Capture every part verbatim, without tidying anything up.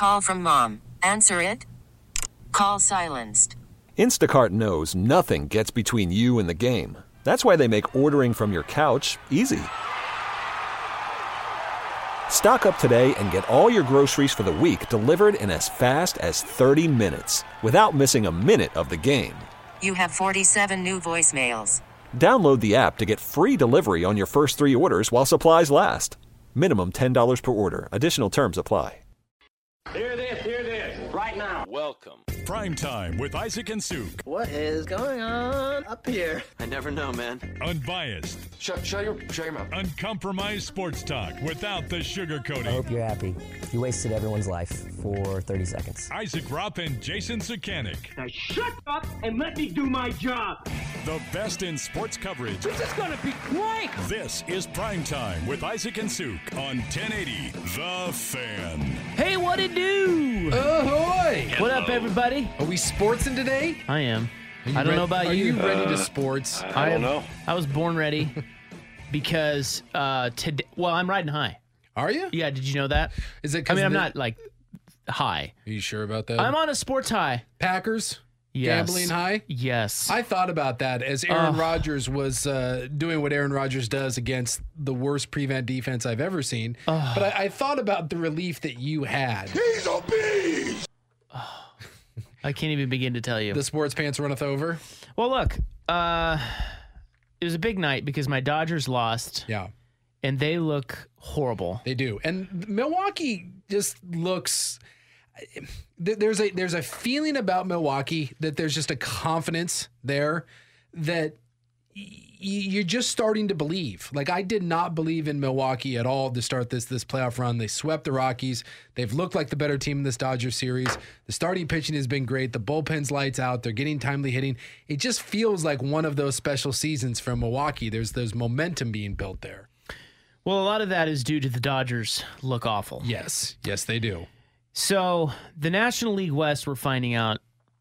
call from mom. Answer it. Call silenced. Instacart knows nothing gets between you and the game. That's why they make ordering from your couch easy. Stock up today and get all your groceries for the week delivered in as fast as thirty minutes without missing a minute of the game. You have forty-seven new voicemails. Download the app to get free delivery on your first three orders while supplies last. Minimum ten dollars per order. Additional terms apply. Hear this, hear this, right now. Welcome. Prime Time with Isaac and Suk. What is going on up here? I never know, man. Unbiased. Shut, shut your, shut your mouth. Uncompromised sports talk without the sugarcoating. I hope you're happy. You wasted everyone's life for thirty seconds. Isaac Rupp and Jason Sukanik. Now shut up and let me do my job. The best in sports coverage. This is going to be great. This is Prime Time with Isaac and Suk on ten eighty The Fan. Hey, what it do? Ahoy! What up, everybody? Are we sportsing today? I am. I don't ready, know about are you. Are you ready uh, to sports? I, I don't am, know. I was born ready because uh, today. Well, I'm riding high. Are you? Yeah. Did you know that? Is it? I mean, I'm the, not like high. Are you sure about that? I'm on a sports high. Packers. Yes. Gambling high? Yes. I thought about that as Aaron uh, Rodgers was uh, doing what Aaron Rodgers does against the worst prevent defense I've ever seen. Uh, but I, I thought about the relief that you had. He's a beast! I can't even begin to tell you. The sports pants runneth over? Well, look. Uh, it was a big night because my Dodgers lost. Yeah. And they look horrible. They do. And Milwaukee just looks... There's a there's a feeling about Milwaukee that there's just a confidence there that y- you're just starting to believe. Like, I did not believe in Milwaukee at all to start this this playoff run. They swept the Rockies. They've looked like the better team in this Dodgers series. The starting pitching has been great. The bullpen's lights out. They're getting timely hitting. It just feels like one of those special seasons from Milwaukee. There's there's momentum being built there. Well, a lot of that is due to the Dodgers look awful. Yes. Yes, they do. So the National League West, we're finding out,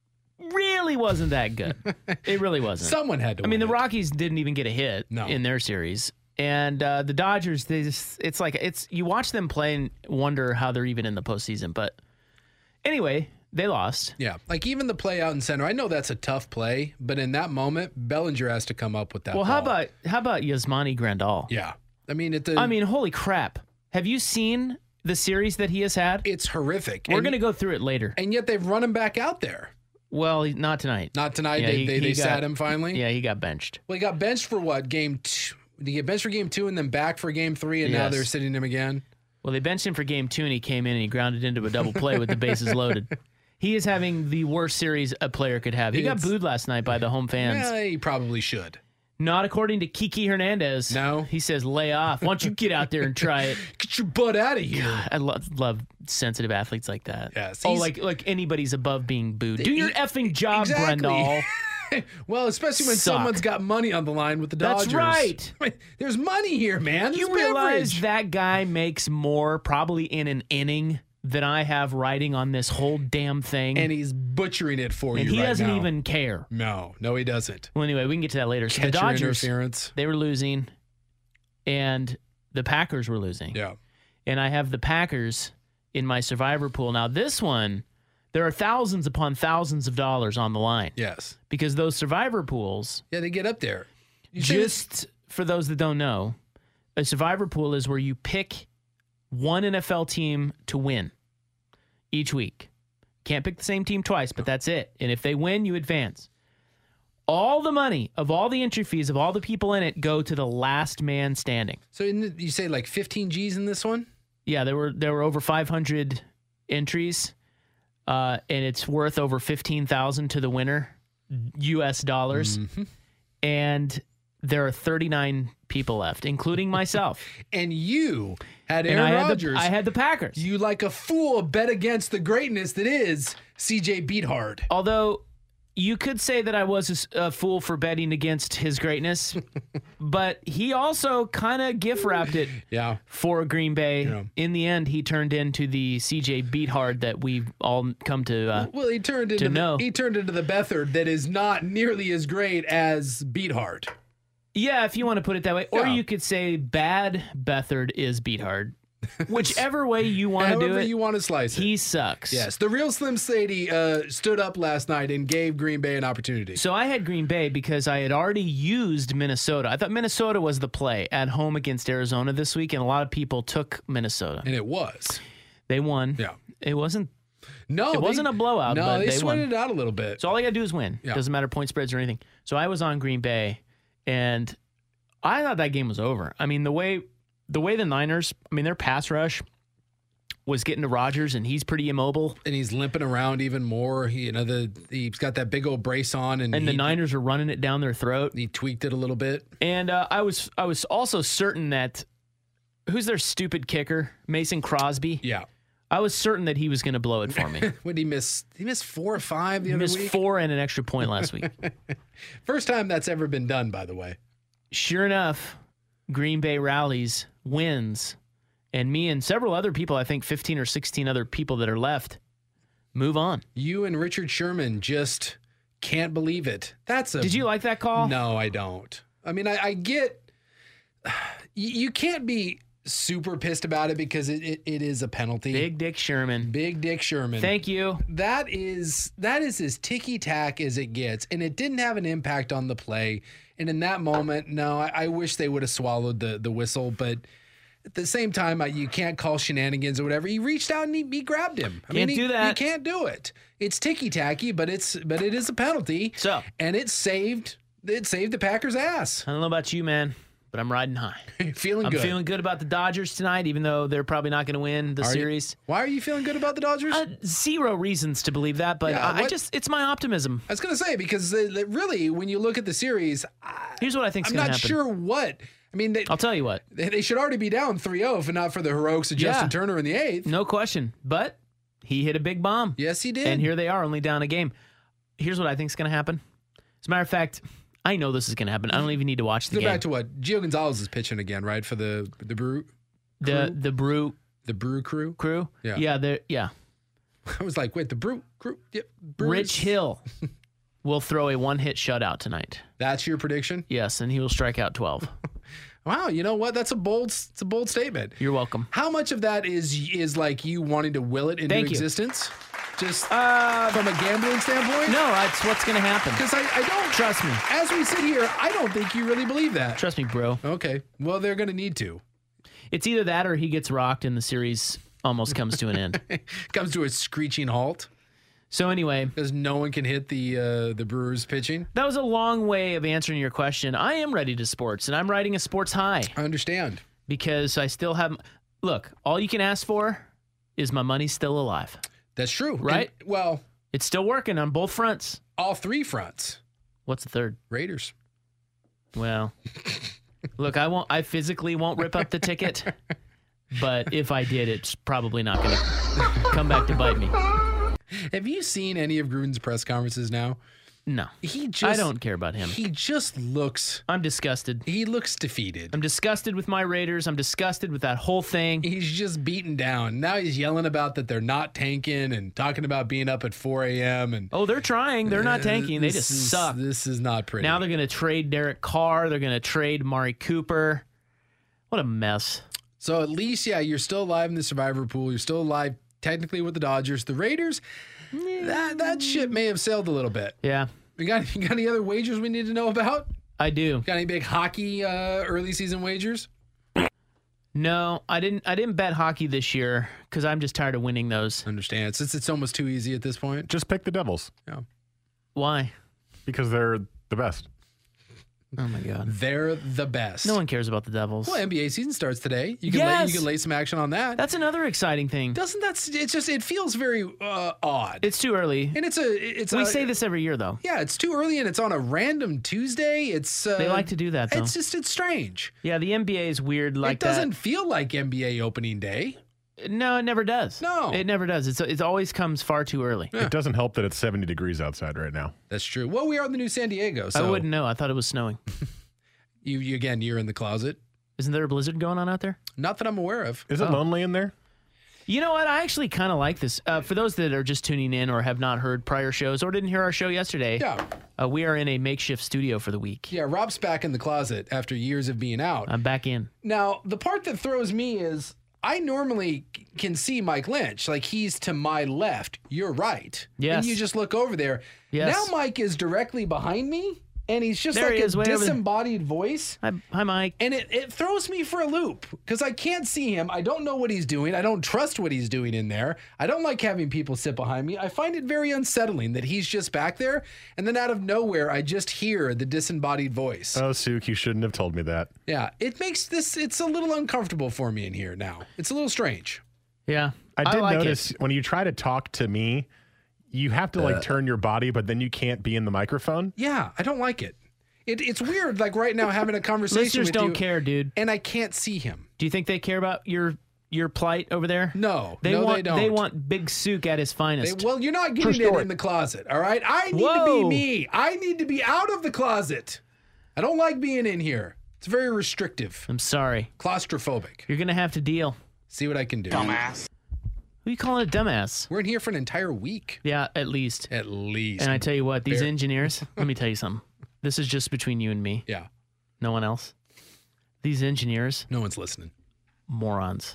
really wasn't that good. It really wasn't. Someone had to I mean, win the it. Rockies didn't even get a hit No. in their series. And uh, the Dodgers, they just, it's like, it's you watch them play and wonder how they're even in the postseason. But anyway, they lost. Yeah, like even the play out in center. I know that's a tough play, but in that moment, Bellinger has to come up with that Well, ball. how about how about Yasmani Grandal? Yeah. I mean, it, the, I mean, holy crap. Have you seen the series that he has had? it's horrific. We're And- going to go through it later. And yet they've run him back out there. Well, not tonight. Not tonight. Yeah, they he- they, he they got- sat him finally. Yeah, he got benched. Well, he got benched for what? Game two? Did he get benched for game two and then back for game three, and now Yes. they're sitting him again? Well, they benched him for game two, and he came in and he grounded into a double play with the bases loaded. He is having the worst series a player could have. He got It's- booed last night by the home fans. Yeah, he probably should. Not according to Kiki Hernandez. No. He says, lay off. Why don't you get out there and try it? Get your butt out of here. I love, love sensitive athletes like that. Yes, oh, he's- like like anybody's above being booed. Do your He- effing job, Exactly. Brendel. Well, especially when Suck. someone's got money on the line with the That's Dodgers. right. There's money here, man. You There's realize beverage. that guy makes more probably in an inning than I have riding on this whole damn thing. And he's butchering it for And you he right doesn't now. even care. No, no, he doesn't. Well, anyway, we can get to that later. So the Catcher Dodgers, interference. they were losing, and the Packers were losing. Yeah. And I have the Packers in my survivor pool. Now, this one, there are thousands upon thousands of dollars on the line Yes. because those survivor pools, Yeah, they get up there. You say this- just for those that don't know, a survivor pool is where you pick one N F L team to win each week. Can't pick the same team twice, but that's it. And if they win, you advance. All the money of all the entry fees of all the people in it go to the last man standing. So in the, you say like fifteen G's in this one? Yeah, there were there were over five hundred entries, uh, and it's worth over fifteen thousand to the winner, U S dollars. Mm-hmm. And there are thirty-nine people left, including myself. And you had And Aaron I had, Rodgers. the, I had the Packers. You like a fool bet against the greatness that is C J Beathard. Although you could say that I was a, a fool for betting against his greatness, but he also kind of gift wrapped it Yeah. for Green Bay. Yeah. In the end, he turned into the C J Beathard that we've all come to. Uh, Well, he turned into to the, know. he turned into the Beathard that is not nearly as great as Beathard. yeah, if you want to put it that way, or Yeah. you could say bad Beathard is Beathard. Whichever way you want to do However it, you want to slice it. he sucks. Yes, the real Slim Shady uh, stood up last night and gave Green Bay an opportunity. So I had Green Bay because I had already used Minnesota. I thought Minnesota was the play at home against Arizona this week, and a lot of people took Minnesota. And it was. They won. Yeah. It wasn't. No, It they- wasn't a blowout, No, but they, they sweated won. it out a little bit. So all they got to do is win. Yeah. Doesn't matter point spreads or anything. So I was on Green Bay, and I thought that game was over. I mean, the way the way the Niners, I mean, their pass rush was getting to Rodgers, and he's pretty immobile. And he's limping around even more. He, you know, the he's got that big old brace on, and, And he, the Niners are running it down their throat. he tweaked it a little bit. And uh, I was I was also certain that who's their stupid kicker, Mason Crosby. Yeah. I was certain that he was going to blow it for me. What did he miss? He missed four or five the He other missed week. four and an extra point last week. First time that's ever been done, by the way. Sure enough, Green Bay rallies, wins, and me and several other people, I think fifteen or sixteen other people that are left, move on. You and Richard Sherman just can't believe it. That's a. Did you like that call? No, I don't. I mean, I, I get. You, you can't be super pissed about it because it, it, it is a penalty. Big Dick Sherman. Big Dick Sherman. Thank you. That is that is as ticky tack as it gets, and it didn't have an impact on the play. And in that moment, no, I, I wish they would have swallowed the the whistle, but at the same time, I, you can't call shenanigans or whatever. He reached out and he, he grabbed him. I Can't mean, he, do that. You can't do it. It's ticky tacky, but it's but it is a penalty. So and it saved it saved the Packers' ass. I don't know about you, man, but I'm riding high. Feeling I'm good. feeling good about the Dodgers tonight, even though they're probably not going to win the Are you- series. Why are you feeling good about the Dodgers? Uh, zero reasons to believe that, but Yeah, I, I what- just, it's my optimism. I was going to say, because uh, really, when you look at the series, Here's what I think's I'm going to not happen. sure what. I mean, they, I'll tell you what. they they should already be down three oh if not for the heroics of Justin Yeah. Turner in the eighth. No question. But he hit a big bomb. Yes, he did. And here they are, only down a game. Here's what I think's going to happen. As a matter of fact, I know this is going to happen. I don't even need to watch the Go game. back to what? Gio Gonzalez is pitching again, right? For the the Brew the the Brew the Brew crew. crew. Yeah. Yeah. they're- Yeah. I was like, wait, the Brew crew. Yep, Brewers. Rich Hill will throw a one-hit shutout tonight. That's your prediction? Yes, and he will strike out twelve. Wow, you know what? That's a bold. It's a bold statement. You're welcome. How much of that is is like you wanting to will it into Thank you. existence? Just Uh, from a gambling standpoint? no, that's what's going to happen. Because I, I don't Trust me. As we sit here, I don't think you really believe that. Trust me, bro. Okay. Well, they're going to need to. It's either that or he gets rocked and the series almost comes to an end. Comes to a screeching halt So anyway, because no one can hit the uh, the Brewers pitching. that was a long way of answering your question. I am ready to sports, and I'm riding a sports high I understand. because I still have. Look, all you can ask for is my money's still alive. That's true. Right? And, well, It's still working on both fronts. all three fronts. What's the third? Raiders. Well, look, I won't. I physically won't rip up the ticket, but if I did, it's probably not going to come back to bite me. Have you seen any of Gruden's press conferences now? No, He just I don't care about him. He just looks I'm disgusted. he looks defeated. I'm disgusted with my Raiders. I'm disgusted with that whole thing. He's just beaten down. Now he's yelling about that they're not tanking and talking about being up at four a.m. and Oh, they're trying. They're not tanking. They This just is- suck. This is not pretty. Now they're going to trade Derek Carr. They're going to trade Mari Cooper. What a mess. So at least, yeah, you're still alive in the survivor pool. You're still alive technically with the Dodgers. The Raiders, that that ship may have sailed a little bit. Yeah, We got, you got any other wagers we need to know about? I do. Got any big hockey uh, early season wagers? No, I didn't. I didn't bet hockey this year because I'm just tired of winning those. Understand. Since it's almost too easy at this point. Just pick the Devils Yeah. Why? because they're the best. Oh my God. They're the best. No one cares about the Devils. Well, N B A season starts today. You can lay, Yes. you can lay some action on that. That's another exciting thing. Doesn't that? It's just it feels very uh, odd. It's too early. and it's a it's We a, say this every year, though. Yeah, it's too early and it's on a random Tuesday. It's uh, They like to do that, though. It's just it's strange. Yeah, the N B A is weird like it doesn't feel like N B A opening day. that. No, it never does. No. It never does. It's it always comes far too early. It doesn't help that it's seventy degrees outside right now. That's true. Well, we are in the new San Diego, so I wouldn't know. I thought it was snowing. you, you again. You're in the closet. Isn't there a blizzard going on out there? Not that I'm aware of. Is it Oh. lonely in there? You know what? I actually kind of like this. Uh, for those that are just tuning in or have not heard prior shows or didn't hear our show yesterday, Yeah, uh, we are in a makeshift studio for the week. yeah. Rob's back in the closet after years of being out. I'm back in. Now, the part that throws me is I normally c- can see Mike Lynch. Like, he's to my left. You're right. Yes. And you just look over there. Yes. Now Mike is directly behind me, and he's just There like he a is, way over there. disembodied voice. Hi, hi Mike. And it, it throws me for a loop because I can't see him. I don't know what he's doing. I don't trust what he's doing in there. I don't like having people sit behind me. I find it very unsettling that he's just back there. And then out of nowhere, I just hear the disembodied voice. Oh, Suk, you shouldn't have told me that. Yeah, it makes this, it's a little uncomfortable for me in here now. It's a little strange. Yeah. I did like notice it. when you try to talk to me, you have to like Uh. turn your body, but then you can't be in the microphone. Yeah, I don't like it. It it's weird, like right now having a conversation Listeners with don't you, care, dude. and I can't see him. Do you think they care about your your plight over there? No, They no, want they don't. want Big Sook at his They- finest. well, you're not getting it in the closet, all right? I need to be Whoa. me. I need to be out of the closet. I don't like being in here. It's very restrictive, I'm sorry. claustrophobic. You're gonna have to deal. See what I can do. Dumbass. Who you calling a dumbass? We're in here for an entire week, Yeah, at least. at least. And I tell you what, these Fair. engineers, let me tell you something. This is just between you and me. yeah, No one else. These engineers, no one's listening. morons.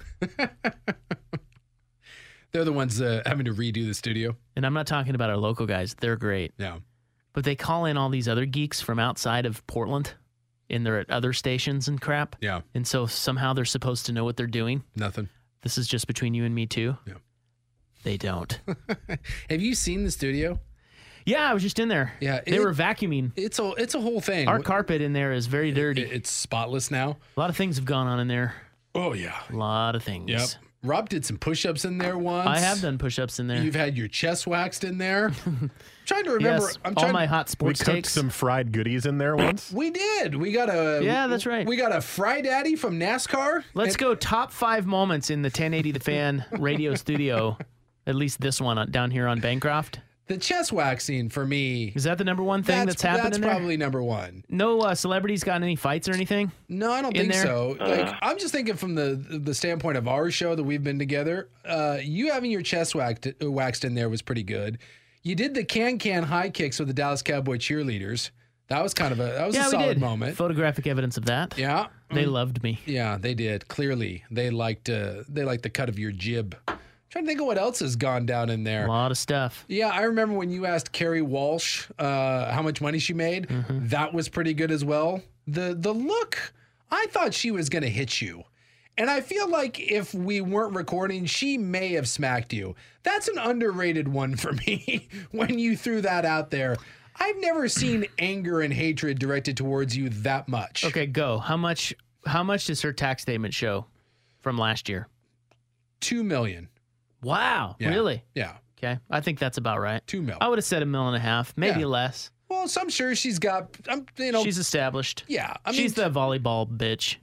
They're the ones uh, having to redo the studio. And I'm not talking about our local guys. They're great. Yeah. But they call in all these other geeks from outside of Portland and they're at other stations and crap. Yeah. And so somehow they're supposed to know what they're doing. Nothing. This is just between you and me too. Yeah. They don't. Have you seen the studio? Yeah, I was just in there. Yeah, They it- were vacuuming. It's a it's a whole thing. Our carpet in there is very dirty. It- it's spotless now. A lot of things have gone on in there. Oh yeah. A lot of things. Yep. Rob did some push-ups in there once. I have done push-ups in there. You've had your chest waxed in there. I'm trying to remember. yes, I'm all trying. my hot We sports cooked takes. some fried goodies in there once. we did. We got a. Yeah, that's right. We got a Fry Daddy from NASCAR. Let's And- go top five moments in the ten eighty The Fan radio studio. At least this one on- down here on Bancroft. The chest waxing for me. Is that the number one thing that's, happened That's in there? probably number one. No uh, celebrities got any fights or anything? No, I don't In think there? so. Like, I'm just thinking from the the standpoint of our show that we've been together. Uh, you having your chest waxed, waxed in there was pretty good. You did the can can high kicks with the Dallas Cowboy cheerleaders. That was kind of a that was yeah, a we solid did. moment. Photographic evidence of that. Yeah, They loved me. yeah, they did. Clearly, they liked uh, they liked the cut of your jib. I'm trying to think of what else has gone down in there. A lot of stuff. Yeah, I remember when you asked Carrie Walsh uh, how much money she made. Mm-hmm. That was pretty good as well. The the look, I thought she was going to hit you. And I feel like if we weren't recording, she may have smacked you. That's an underrated one for me when you threw that out there. I've never seen anger and hatred directed towards you that much. Okay, go. How much how much does her tax statement show from last year? Two million. Wow. Yeah. Really? Yeah. Okay. I think that's about right. Two mil. I would have said a mil and a half, maybe Yeah. less. Well, so I'm sure she's got, I'm, you know. She's established. yeah. I mean, She's the volleyball bitch.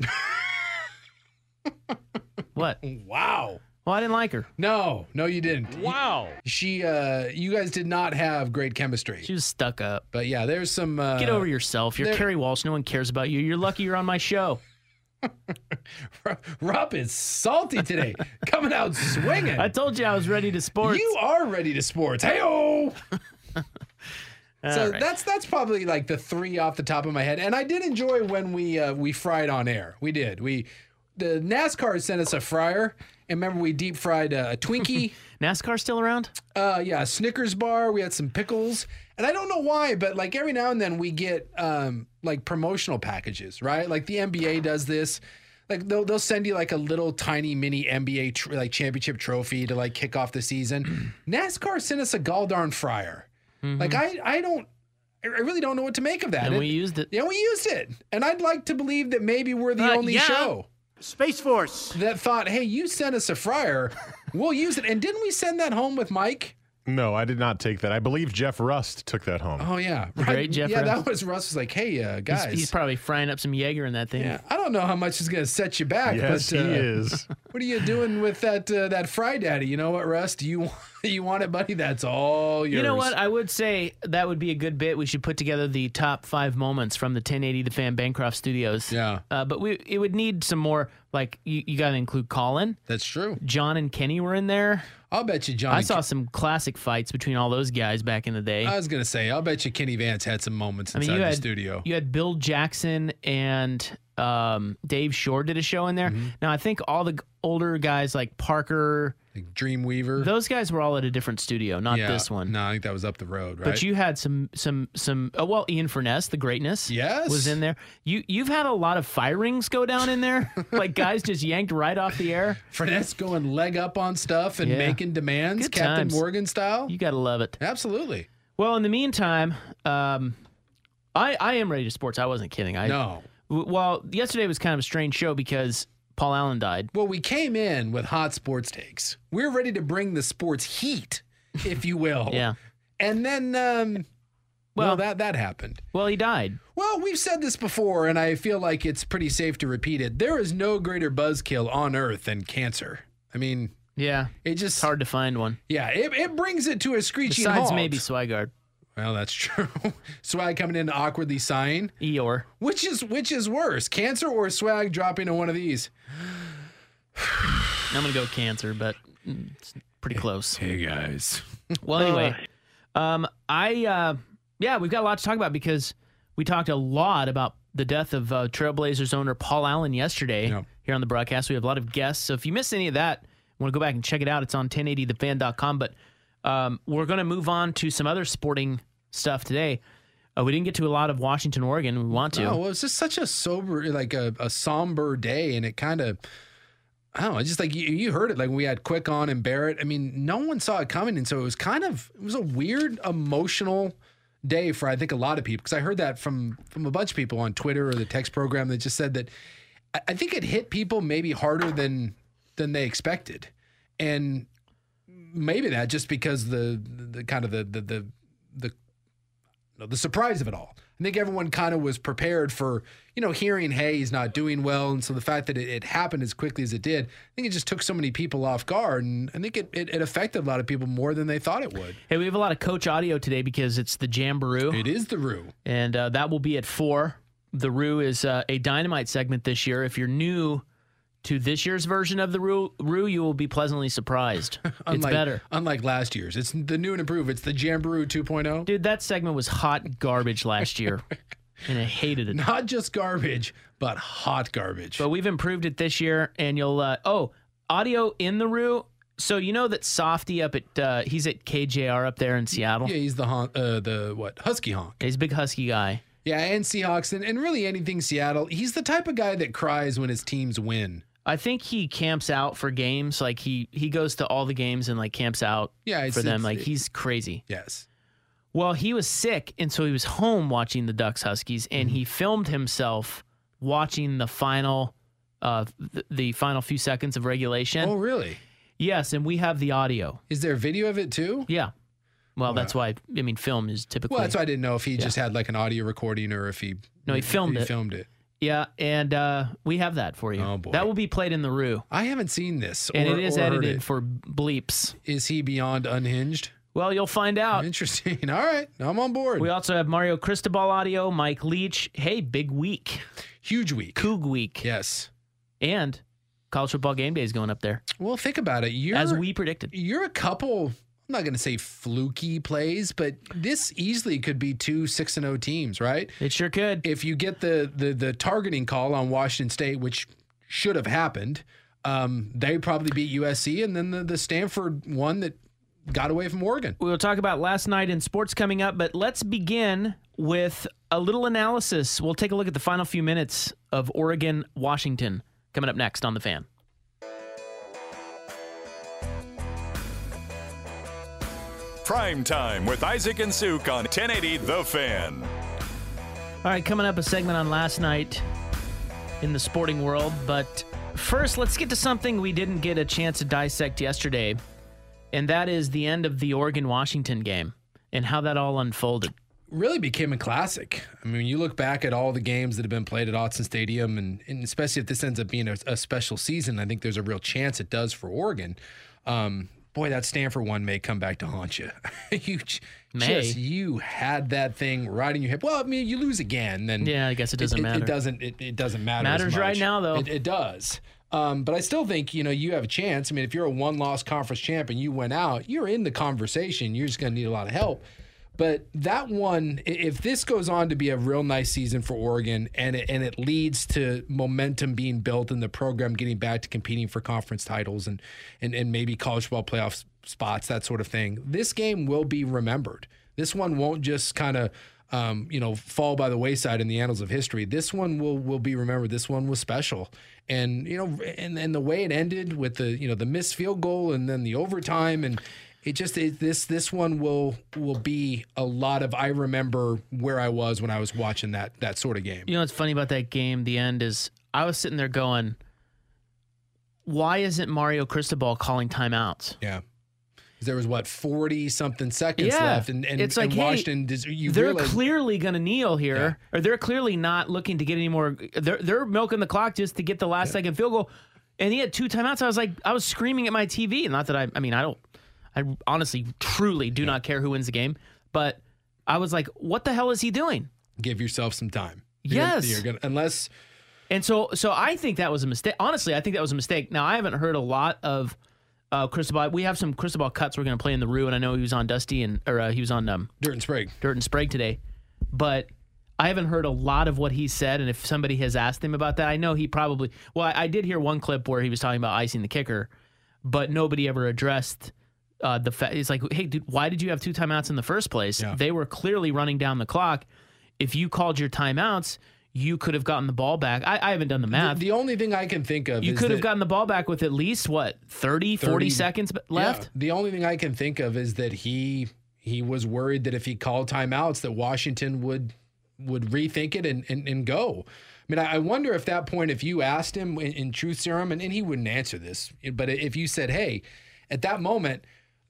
What? wow. Well, I didn't like her. No, no, you didn't. Wow. She, uh, you guys did not have great chemistry. She was stuck up. But yeah, there's some. Uh, Get over yourself. You're there- Carrie Walsh. No one cares about you. You're lucky you're on my show. Rob is salty today, coming out swinging. I told you I was ready to sports. You are ready to sports. Hey-oh! All So right. that's that's probably like the three off the top of my head. And I did enjoy when we uh, we fried on air. We did. We the NASCAR sent us a fryer, and remember we deep fried uh, a Twinkie. NASCAR still around? Uh, yeah, a Snickers bar. We had some pickles, and I don't know why, but like every now and then we get um like promotional packages, right? Like the N B A does this. Like they'll they'll send you like a little tiny mini N B A tr- like championship trophy to like kick off the season. NASCAR sent us a gall darn fryer. Like I I don't I really don't know what to make of that. And It- we used it. yeah, we used it, and I'd like to believe that maybe we're the Uh, only yeah. show Space Force. that thought, hey, you sent us a fryer, we'll use it. And didn't we send that home with Mike? No, I did not take that. I believe Jeff Rust took that home. Oh yeah, Great Jeff Yeah, Rust. that was Russ was like, hey uh, He's, guys, he's probably frying up some Jaeger in that thing. yeah, I don't know how much is gonna set you back, yes, but he uh, is. what are you doing with that uh, that Fry Daddy? You know what, Russ? Do you want you want it, buddy? That's all yours. You know what? I would say that would be a good bit. We should put together the top five moments from the ten eighty The Fan Bancroft Studios. Yeah. Uh, but we it would need some more, like, you, you got to include Colin. That's true. John and Kenny were in there. I'll bet you, Johnny. I saw some classic fights between all those guys back in the day. I was gonna say, I'll bet you Kenny Vance had some moments I inside mean, you the had, studio. you had Bill Jackson and Um, Dave Shore did a show in there. Mm-hmm. Now, I think all the older guys like Parker, like Dreamweaver, those guys were all at a different studio, not yeah, this one. No, I think that was up the road, right? But you had some, some, some. Oh, well, Ian Furness, the greatness, yes, was in there. You, you've had a lot of firings go down in there, like guys just yanked right off the air. Furness going leg up on stuff and yeah. making demands, Good Captain times. Morgan style. You gotta love it. Absolutely. Well, in the meantime, um, I, I am ready to sports. I wasn't kidding. I no. W- well, yesterday was kind of a strange show because Paul Allen died. Well, we came in with hot sports takes. We're ready to bring the sports heat, if you will. yeah. And then, um, well, well, that that happened. Well, he died. Well, we've said this before, and I feel like it's pretty safe to repeat it. There is no greater buzzkill on earth than cancer. I mean, yeah, it just it's hard to find one. Yeah, it, it brings it to a screeching Besides halt. maybe Swigard. Well, that's true. Swag coming in awkwardly sighing. Eeyore. Which is which is worse, cancer or Swag dropping in one of these? I'm gonna go cancer, but it's pretty close. Hey guys. Well, anyway, um, I uh, yeah, we've got a lot to talk about because we talked a lot about the death of uh, Trailblazers owner Paul Allen yesterday yep. here on the broadcast. We have a lot of guests, so if you missed any of that, want to go back and check it out. It's on ten eighty the fan dot com. But um, we're going to move on to some other sporting stuff today. Uh, we didn't get to a lot of Washington, Oregon. We want to. Oh, well, it's just such a sober, like a, a somber day, and it kind of, I don't know, it's just like you, you heard it, like we had Quick on and Barrett. I mean, no one saw it coming, and so it was kind of, it was a weird, emotional day for I think a lot of people, because I heard that from from a bunch of people on Twitter or the text program that just said that I, I think it hit people maybe harder than than they expected, and maybe that just because the the, the kind of the the the the, you know, the surprise of it all. I think everyone kind of was prepared for, you know, hearing, hey, he's not doing well. And so the fact that it, it happened as quickly as it did, I think it just took so many people off guard. And I think it, it, it affected a lot of people more than they thought it would. Hey, we have a lot of coach audio today because it's the Jamboree. It is the Roo. And uh, that will be at four. The Roo is uh, a Dynamite segment this year. If you're new to this year's version of the Roo, Roo you will be pleasantly surprised. unlike, it's better. Unlike last year's. It's the new and improved. It's the Jamboree two point oh. Dude, that segment was hot garbage last year, and I hated it. Not just garbage, but hot garbage. But we've improved it this year, and you'll, uh, oh, audio in the Roo. So you know that Softy up at, uh, he's at K J R up there in Seattle? Yeah, he's the, honk, uh, the what, Husky honk. He's a big Husky guy. Yeah, and Seahawks, and, and really anything Seattle. He's the type of guy that cries when his teams win. I think he camps out for games. Like he he goes to all the games and like camps out yeah, for them. Like he's crazy. Yes. Well, he was sick, and so he was home watching the Ducks Huskies, and mm-hmm. he filmed himself watching the final, uh, th- the final few seconds of regulation. Oh, really? Yes, and we have the audio. Is there video of it too? Yeah. Well, oh, that's why. I mean, film is typically. Well, that's why I didn't know if he yeah. just had like an audio recording or if he. No, he filmed he it. Filmed it. Yeah, and uh, we have that for you. Oh, boy. That will be played in the Roo. I haven't seen this. Or, and it is or edited it. for bleeps. Is he beyond unhinged? Well, you'll find out. Interesting. All right. I'm on board. We also have Mario Cristobal audio, Mike Leach. Hey, big week. Huge week. Coug week. Yes. And college football game day is going up there. Well, think about it. You're, As we predicted. You're a couple... I'm not going to say fluky plays, but this easily could be two six and oh teams, right? It sure could. If you get the the the targeting call on Washington State, which should have happened, um, they probably beat U S C, and then the, the Stanford one that got away from Oregon. We'll talk about last night in sports coming up, but let's begin with a little analysis. We'll take a look at the final few minutes of Oregon-Washington coming up next on The Fan. Prime Time with Isaac and Suk on ten eighty The Fan. All right, coming up a segment on last night in the sporting world. But first, let's get to something we didn't get a chance to dissect yesterday, and that is the end of the Oregon-Washington game and how that all unfolded. Really became a classic. I mean, you look back at all the games that have been played at Autzen Stadium, and, and especially if this ends up being a, a special season, I think there's a real chance it does for Oregon. Um, Boy, that Stanford one may come back to haunt you. you may. just you had that thing right in your hip. Well, I mean, you lose again, then yeah, I guess it doesn't it, matter. It, it doesn't. It, it doesn't matter. Matters as much. right now, though. It, it does. Um, but I still think you know you have a chance. I mean, if you're a one-loss conference champ and you went out, you're in the conversation. You're just going to need a lot of help. But that one, if this goes on to be a real nice season for Oregon and it, and it leads to momentum being built and the program getting back to competing for conference titles and, and, and maybe college football playoff spots, that sort of thing, this game will be remembered. This one won't just kind of, um, you know, fall by the wayside in the annals of history. This one will will be remembered. This one was special. And, you know, and, and the way it ended with the, you know, the missed field goal and then the overtime and It just it, this this one will will be a lot of I remember where I was when I was watching that that sort of game. You know what's funny about that game? The end is I was sitting there going, why isn't Mario Cristobal calling timeouts? Yeah, there was what forty something seconds yeah. left, and, and it's like and Washington. Hey, does, you they're realize, clearly going to kneel here, yeah. or they're clearly not looking to get any more. They're they're milking the clock just to get the last yeah. second field goal, and he had two timeouts. I was like, I was screaming at my T V, not that I. I mean, I don't. I honestly, truly do not care who wins the game, but I was like, what the hell is he doing? Give yourself some time. You're yes. Gonna, you're gonna, unless. And so so I think that was a mistake. Honestly, I think that was a mistake. Now, I haven't heard a lot of uh, Cristobal. We have some Cristobal cuts we're going to play in the Roo, and I know he was on Dusty, and or uh, he was on um, Dirt and Sprague. Dirt and Sprague today. But I haven't heard a lot of what he said, and if somebody has asked him about that, I know he probably. Well, I, I did hear one clip where he was talking about icing the kicker, but nobody ever addressed. Uh, the fa- it's like, hey, dude, why did you have two timeouts in the first place? Yeah. They were clearly running down the clock. If you called your timeouts, you could have gotten the ball back. I, I haven't done the math. The, the only thing I can think of you is could have that, gotten the ball back with at least, what, thirty, forty seconds left? Yeah, the only thing I can think of is that he he was worried that if he called timeouts that Washington would would rethink it and, and, and go. I mean, I wonder if that point, if you asked him in, in truth serum, and, and he wouldn't answer this, but if you said, hey, at that moment,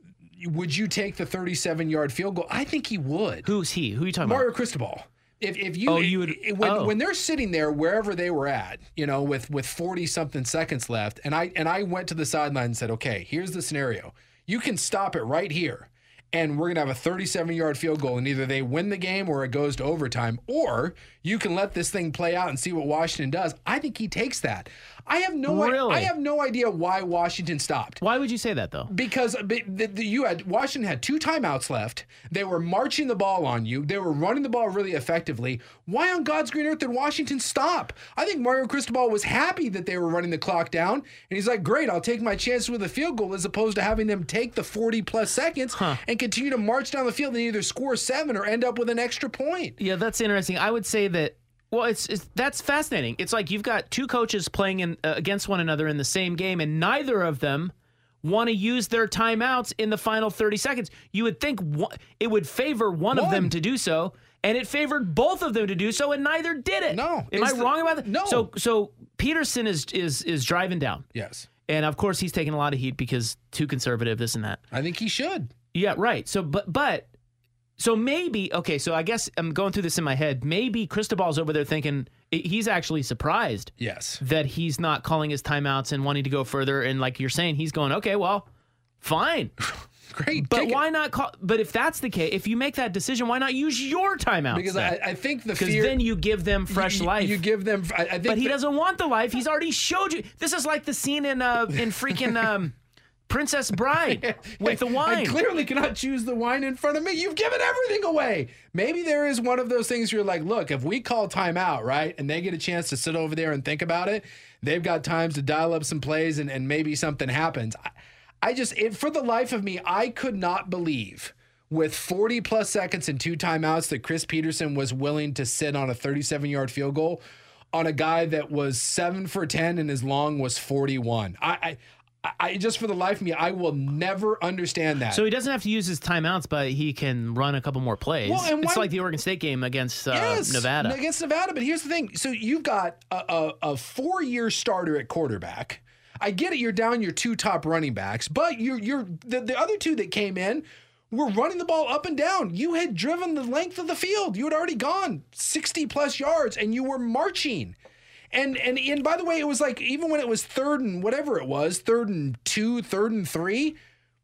would you take the thirty-seven-yard field goal? I think he would. Who's he? Who are you talking Mario about? Mario Cristobal. If if you, oh, you would, when oh. when they're sitting there wherever they were at, you know, with with forty something seconds left, and I and I went to the sideline and said, okay, here's the scenario. You can stop it right here, and we're gonna have a thirty-seven-yard field goal, and either they win the game or it goes to overtime, or you can let this thing play out and see what Washington does. I think he takes that. I have no really? I, I have no idea why Washington stopped. Why would you say that though? Because the, the, you had Washington had two timeouts left. They were marching the ball on you. They were running the ball really effectively. Why on God's green earth did Washington stop? I think Mario Cristobal was happy that they were running the clock down, and he's like, "Great, I'll take my chances with a field goal as opposed to having them take the forty plus seconds huh. and continue to march down the field and either score seven or end up with an extra point." Yeah, that's interesting. I would say that. Well, it's, it's that's fascinating. It's like you've got two coaches playing in, uh, against one another in the same game, and neither of them want to use their timeouts in the final thirty seconds. You would think one, it would favor one, one of them to do so, and it favored both of them to do so, and neither did it. No, am I the, wrong about that? No. So, so Peterson is is is driving down. Yes, and of course he's taking a lot of heat because too conservative, this and that. I think he should. Yeah, right. So, but but. So maybe, okay, so I guess I'm going through this in my head. Maybe Cristobal's over there thinking he's actually surprised yes. that he's not calling his timeouts and wanting to go further. And like you're saying, he's going, okay, well, fine. Great. But why not call? But if that's the case, if you make that decision, why not use your timeouts? Because I, I think the fear. Because then you give them fresh you, life. You give them. I, I think but he that, doesn't want the life. He's already showed you. This is like the scene in uh, in freaking. Um, Princess Bride with the wine. I clearly cannot choose the wine in front of me. You've given everything away. Maybe there is one of those things you're like, look, if we call timeout, right, and they get a chance to sit over there and think about it, they've got times to dial up some plays and, and maybe something happens. I, I just, it, for the life of me, I could not believe with forty plus seconds and two timeouts that Chris Peterson was willing to sit on a thirty-seven-yard field goal on a guy that was seven for ten and his long was forty-one. I, I I just, for the life of me, I will never understand that. So he doesn't have to use his timeouts, but he can run a couple more plays. Well, and it's why, like the Oregon State game against uh, yes, Nevada. Against Nevada, but here's the thing. So you've got a, a, a four-year starter at quarterback. I get it, you're down your two top running backs, but you're you're the, the other two that came in were running the ball up and down. You had driven the length of the field. You had already gone sixty-plus yards, and you were marching. And, and and by the way, it was like, even when it was third and whatever it was, third and two, third and three,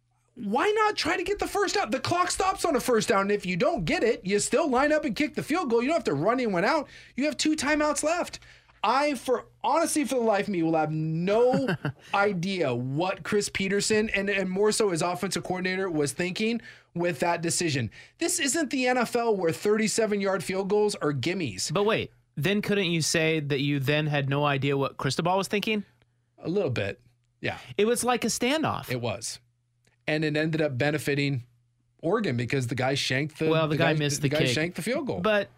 why not try to get the first down? The clock stops on a first down, and if you don't get it, you still line up and kick the field goal. You don't have to run anyone out. You have two timeouts left. I, for honestly, for the life of me, will have no idea what Chris Peterson and, and more so his offensive coordinator was thinking with that decision. This isn't the N F L where thirty-seven-yard field goals are gimmies. But wait, then couldn't you say that you then had no idea what Cristobal was thinking? A little bit, yeah. It was like a standoff. It was. And it ended up benefiting Oregon because the guy shanked the Well, the, the guy, guy missed the, the the guy kick. shanked the field goal. But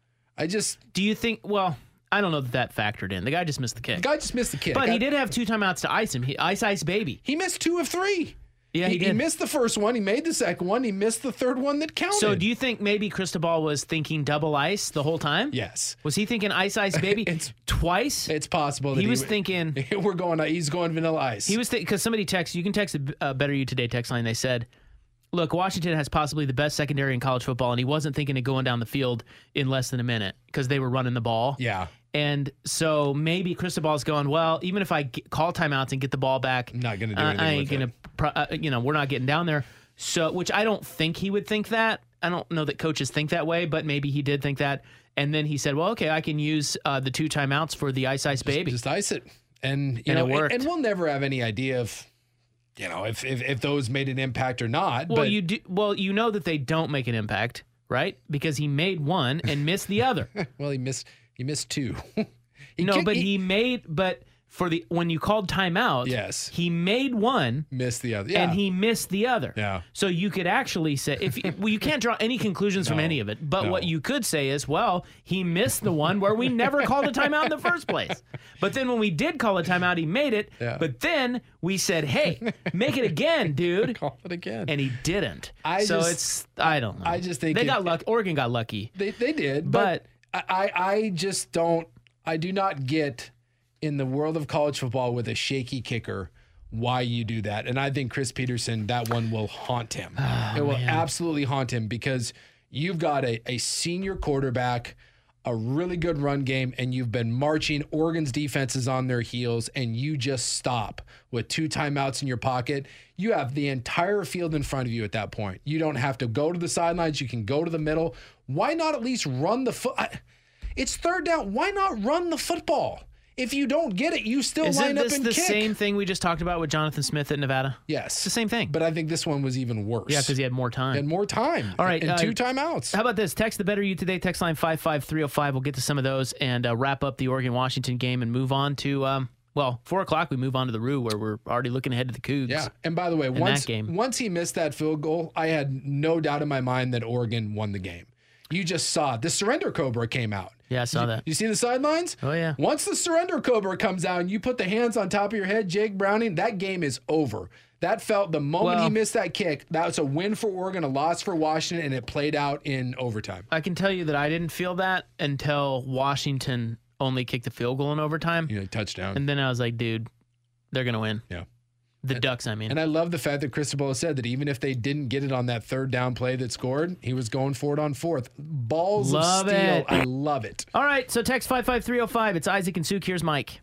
I just do you think, well, I don't know that that factored in. The guy just missed the kick. the guy just missed the kick. But I, he did have two timeouts to ice him. He, ice, ice, baby. He missed two of three. Yeah, he, he, did. he missed the first one. He made the second one. He missed the third one that counted. So do you think maybe Cristobal was thinking double ice the whole time? Yes. Was he thinking ice, ice, baby It's- twice? It's possible that He he, was w- thinking- we're going. He's going vanilla ice. He was because somebody texted. You can text a uh, Better You Today text line. They said, "Look, Washington has possibly the best secondary in college football, and he wasn't thinking of going down the field in less than a minute because they were running the ball." Yeah. And so maybe Cristobal's going, well, even if I get, call timeouts and get the ball back, I'm not gonna do uh, anything I ain't with gonna, it. pro- uh, you know, we're not getting down there. So, which I don't think he would think that. I don't know that coaches think that way, but maybe he did think that. And then he said, well, okay, I can use uh, the two timeouts for the ice, ice, baby. Just ice it, and you And know, it worked. And, and we'll never have any idea of, you know, if if, if those made an impact or not. Well, but you do. Well, you know that they don't make an impact, right? Because he made one and missed the other. well, he missed. He missed two. He no, kicked- but he made. But for the when you called timeout, Yes. he made one missed the other. Yeah. and he missed the other. Yeah. So you could actually say if well, you can't draw any conclusions from No. any of it. But No. what you could say is, well, he missed the one where we never called a timeout in the first place. But then when we did call a timeout, he made it. Yeah. But then we said, hey, make it again, dude. call it again. And he didn't. I so just- it's I don't know. I just think they it- got lucky. Oregon got lucky. They they did, but, I I just don't. I do not get in the world of college football with a shaky kicker why you do that. And I think Chris Peterson, that one will haunt him. Oh, it will absolutely haunt him because you've got a, a senior quarterback, a really good run game, and you've been marching. Oregon's defense is on their heels, and you just stop with two timeouts in your pocket. You have the entire field in front of you at that point. You don't have to go to the sidelines. You can go to the middle. Why not at least run the foot? It's third down. Why not run the football? If you don't get it, you still Isn't line up this and the kick. same thing we just talked about with Jonathan Smith at Nevada? Yes. It's the same thing. But I think this one was even worse. Yeah, because he had more time. And more time. All right, And uh, two timeouts. How about this? Text the Better You Today text line five five three oh five. We'll get to some of those and uh, wrap up the Oregon-Washington game and move on to, um, well, four o'clock we move on to the Roo where we're already looking ahead to the Cougs. Yeah. And by the way, in once that game. once he missed that field goal, I had no doubt in my mind that Oregon won the game. You just saw it. The surrender cobra came out. Yeah, I saw that. You see the sidelines? Oh, yeah. Once the surrender cobra comes out and you put the hands on top of your head, Jake Browning, that game is over. That felt the moment Well- he missed that kick, that was a win for Oregon, a loss for Washington, and it played out in overtime. I can tell you that I didn't feel that until Washington only kicked a field goal in overtime. You know, touchdown. And then I was like, dude, they're going to win. yeah. The Ducks, I mean. And I love the fact that Cristobal said that even if they didn't get it on that third down play that scored, he was going for it on fourth. Balls Love of steel. it. I love it. All right, so text five five three oh five. It's Isaac and Suk. Here's Mike.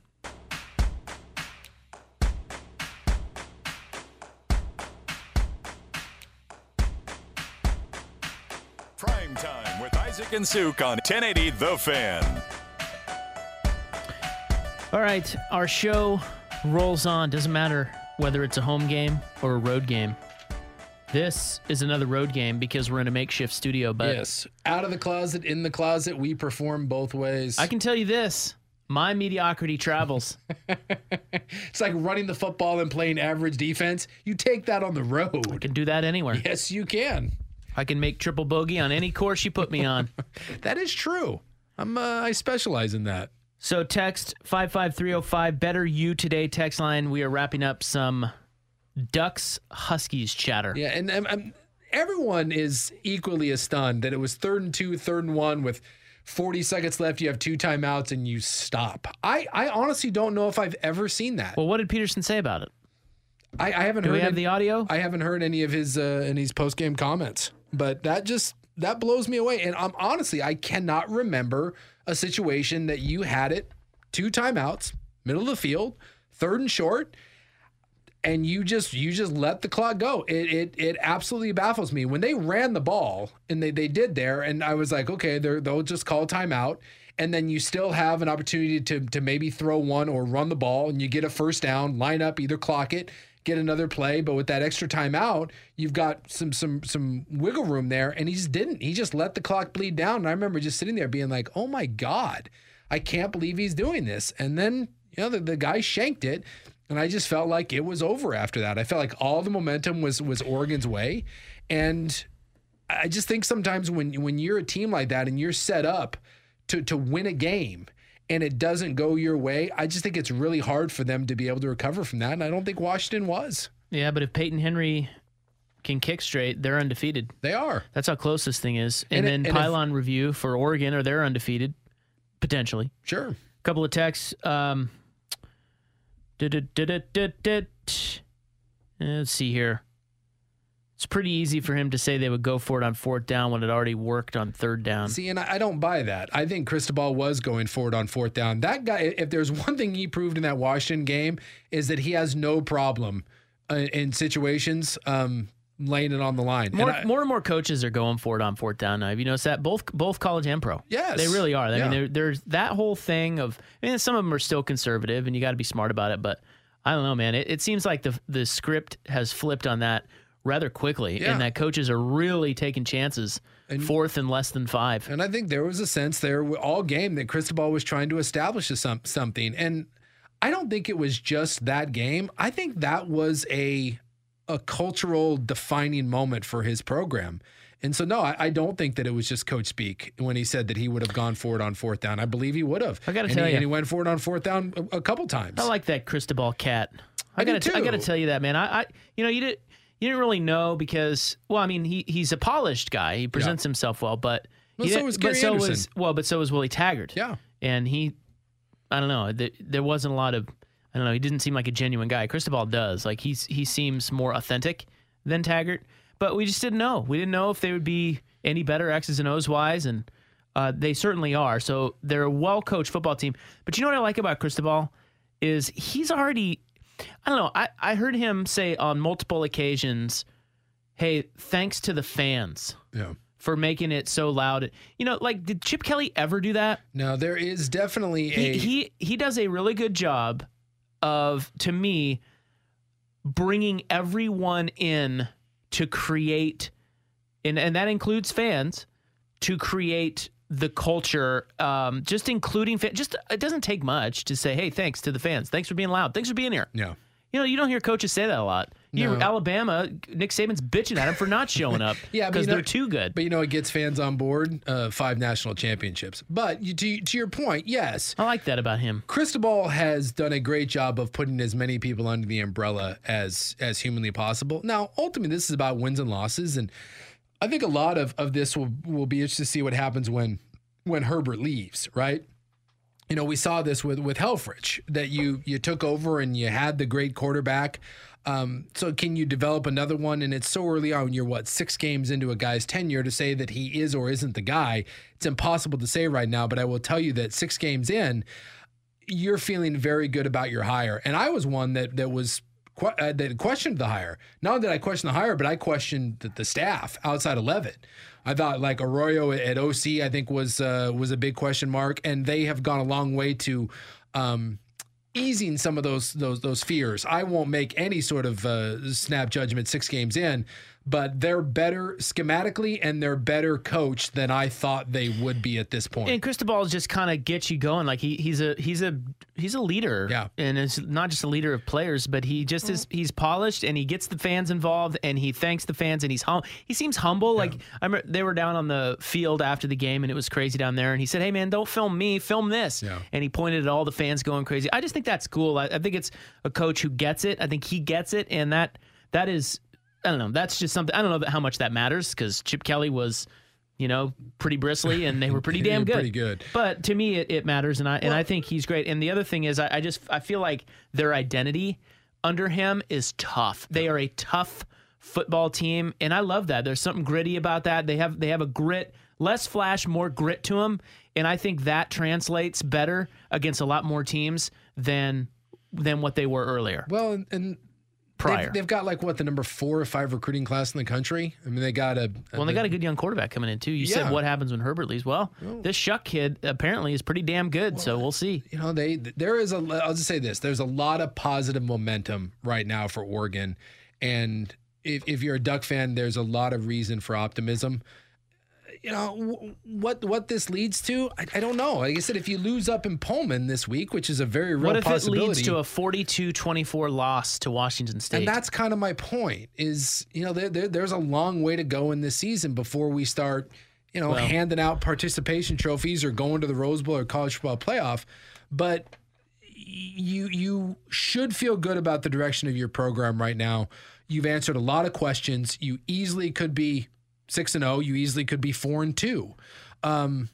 Prime Time with Isaac and Suk on ten eighty The Fan. All right, our show rolls on. Doesn't matter whether it's a home game or a road game. This is another road game because we're in a makeshift studio, but Yes. Out of the closet, in the closet, we perform both ways. I can tell you this. My mediocrity travels. It's like running the football and playing average defense. You take that on the I road. can do that anywhere. Yes, you can. I can make triple bogey on any course you put me on. That is true. I'm. Uh, I specialize in that. So text five five three oh five. Better You Today text line. We are wrapping up some Ducks Huskies chatter. Yeah, and, and, and everyone is equally as stunned that it was third and two, third and one with forty seconds left. You have two timeouts and you stop. I, I honestly don't know if I've ever seen that. Well, what did Peterson say about it? I, I haven't Do heard we have any- the audio? I haven't heard any of his uh, any his post game comments, but that just that blows me away. And I'm honestly, I cannot remember a situation that you had it two timeouts, middle of the field, third and short, and you just you just let the clock go. It it it absolutely baffles me when they ran the ball and they they did there, and I was like, okay, they're, they'll just call timeout. and then you still have an opportunity to to maybe throw one or run the ball, and you get a first down, line up, either clock it, get another play. But with that extra timeout, you've got some some some wiggle room there, and he just didn't. He just let the clock bleed down. And I remember just sitting there being like, oh my God, I can't believe he's doing this. And then, you know, the, the guy shanked it, and I just felt like it was over after that. I felt like all the momentum was was Oregon's way. And I just think sometimes when when you're a team like that and you're set up to to win a game and it doesn't go your way, I just think it's really hard for them to be able to recover from that. And I don't think Washington was. Yeah, but if Peyton Henry can kick straight, they're undefeated. They are. That's how close this thing is. And, And then it- and pylon review for Oregon, or they're undefeated, potentially. Sure. Couple of texts. Um, du-du-du-du-du-du. Let's see here. It's pretty easy for him to say they would go for it on fourth down when it already worked on third down. See, and I I don't buy that. I think Cristobal was going forward on fourth down. That guy, if there's one thing he proved in that Washington game, is that he has no problem uh, in situations um, laying it on the line. More, And I- more and more coaches are going for it on fourth down now. Have you noticed that? Both both college and pro. Yes. They really are. I Yeah. mean, there, there's that whole thing of, I mean, some of them are still conservative, and you got to be smart about it. But I don't know, man. It, it seems like the the script has flipped on that rather quickly, Yeah. and that coaches are really taking chances fourth and less than five. And I think there was a sense there all game that Cristobal was trying to establish a some, something. And I don't think it was just that game. I think that was a a cultural defining moment for his program. And so, no, I, I don't think that it was just coach speak when he said that he would have gone forward on fourth down. I believe he would have. I gotta and tell he, you. And he went forward on fourth down a, a couple times. I like that Cristobal cat. I, I do gotta, I too. gotta tell you that, man. I, I, you know, you did, you didn't really know because, well, I mean, he he's a polished guy. He presents himself well, but Well, he so didn't- was but Gary so Anderson. was well, but so was Willie Taggart. Yeah. and he, I don't know, th- there wasn't a lot of, I don't know, he didn't seem like a genuine guy. Cristobal does, like he's he seems more authentic than Taggart, but we just didn't know. We didn't know if they would be any better X's and O's wise, and uh, they certainly are. So they're a well-coached football team. But you know what I like about Cristobal is he's already, I don't know, I, I heard him say on multiple occasions, hey, thanks to the fans Yeah. for making it so loud. You know, like, did Chip Kelly ever do that? No, there is definitely a. He he, he does a really good job of, to me, bringing everyone in to create, and, and that includes fans, to create the culture, um, just including fans. Just, it doesn't take much to say, hey, thanks to the fans. Thanks for being loud. Thanks for being here. yeah. You know, you don't hear coaches say that a lot. You No. hear Alabama, Nick Saban's bitching at him for not showing up Yeah, but because you know- they're too good. But you know, it gets fans on board. Uh, five national championships. But you, to to your point, yes, I like that about him. Cristobal has done a great job of putting as many people under the umbrella as as humanly possible. Now, ultimately, this is about wins and losses, and I think a lot of, of this will will be interesting to see what happens when when Herbert leaves, right? You know, we saw this with with Helfrich, that you you took over and you had the great quarterback. Um, so can you develop another one? And it's so early on. You're what, six games into a guy's tenure to say that he is or isn't the guy. It's impossible to say right now, but I will tell you that six games in, you're feeling very good about your hire. And I was one that that was que- uh, that questioned the hire. Not that I questioned the hire, but I questioned the, the staff outside of Levitt. I thought like Arroyo at O C, I think was uh, was a big question mark, and they have gone a long way to um, easing some of those those those fears. I won't make any sort of uh, snap judgment six games in, but they're better schematically and they're better coached than I thought they would be at this point. And Cristobal just kind of gets you going. Like he he's a he's a he's a leader. Yeah. And it's not just a leader of players, but he just is he's polished and he gets the fans involved and he thanks the fans and he's hum he seems humble. Like I remember they were down on the field after the game and it was crazy down there and he said, hey man, don't film me, film this. Yeah. And he pointed at all the fans going crazy. I just think that's cool. I, I think it's a coach who gets it. I think he gets it, and that that is I don't know. That's just something. I don't know how much that matters because Chip Kelly was, you know, pretty bristly and they were pretty damn good. Pretty good. But to me, it, it matters, and I and I think he's great. And the other thing is, I, I just I feel like their identity under him is tough. They are a tough football team, and I love that. There's something gritty about that. They have they have a grit, less flash, more grit to them, and I think that translates better against a lot more teams than than what they were earlier. Well, and, and prior. They've, they've got like what the number four or five recruiting class in the country. I mean, they got a, a well, they got a good young quarterback coming in too. You Yeah. said what happens when Herbert leaves? Well, Well- this Shuck kid apparently is pretty damn good. so we'll see. You know, they there is a. I'll just say this: there's a lot of positive momentum right now for Oregon, and if if you're a Duck fan, there's a lot of reason for optimism. You know w- what what this leads to? I, I don't know. Like I said, if you lose up in Pullman this week, which is a very real What if it possibility, leads to a forty-two twenty-four loss to Washington State? and that's kind of my point. Is you know there, there there's a long way to go in this season before we start, you know, Well- handing out participation trophies or going to the Rose Bowl or college football playoff, but you you should feel good about the direction of your program right now. You've answered a lot of questions. You easily could be six and zero. You easily could be four and two. Um,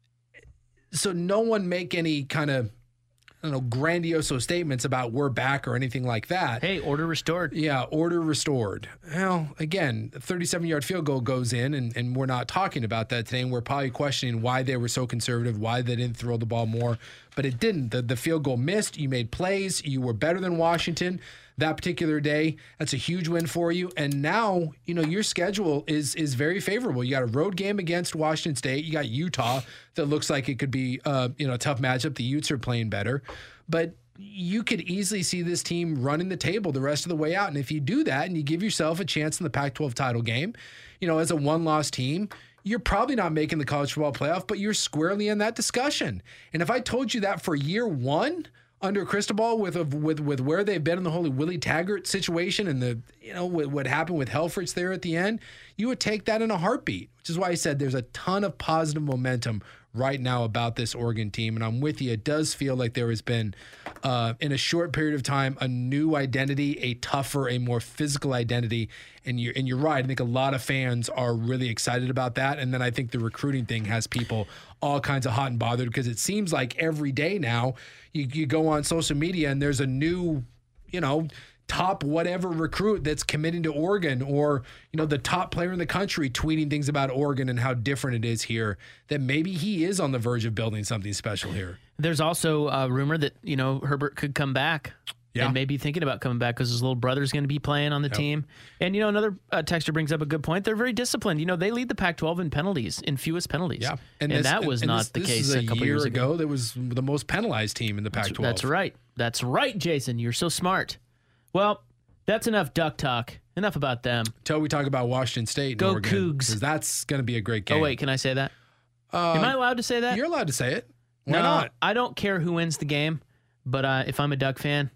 so no one make any kind of I don't know grandiose statements about we're back or anything like that. Hey, order restored. Yeah, order restored. Well, again, a thirty-seven-yard field goal goes in, and, and we're not talking about that today, and we're probably questioning why they were so conservative, why they didn't throw the ball more, but it didn't. The, the field goal missed. You made plays. You were better than Washington that particular day. That's a huge win for you. And now, you know, your schedule is is very favorable. You got a road game against Washington State. You got Utah that looks like it could be, uh, you know, a tough matchup. The Utes are playing better. But you could easily see this team running the table the rest of the way out. And if you do that and you give yourself a chance in the Pac twelve title game, you know, as a one-loss team, you're probably not making the college football playoff, but you're squarely in that discussion. And if I told you that for year one under Cristobal with with with where they've been in the whole Willie Taggart situation and the you know what, what happened with Helfrich there at the end, you would take that in a heartbeat. Which is why I said there's a ton of positive momentum right now about this Oregon team. And I'm with you. It does feel like there has been, uh, in a short period of time, a new identity, a tougher, a more physical identity. And you're, and you're right. I think a lot of fans are really excited about that. And then I think the recruiting thing has people all kinds of hot and bothered because it seems like every day now you, you go on social media and there's a new, you know, top whatever recruit that's committing to Oregon, or you know the top player in the country tweeting things about Oregon and how different it is here, that maybe he is on the verge of building something special here. There's also a rumor that, you know, Herbert could come back. Yeah. And maybe thinking about coming back because his little brother's going to be playing on the Yep. team. And, you know, another uh, texter brings up a good point. They're very disciplined. You know, they lead the Pac twelve in penalties, in fewest penalties. Yeah, And, this- that was and not this, the this case is a a couple year years ago. ago. That was the most penalized team in the Pac twelve. That's right. That's right, Jason. You're so smart. Well, that's enough duck talk. Enough about them. Till we talk about Washington State and Go Oregon, Cougs. 'cause that's going to be a great game. Oh, wait, can I say that? Uh, Am I allowed to say that? You're allowed to say it. Why no, not? I don't care who wins the game, but uh, if I'm a Duck fan,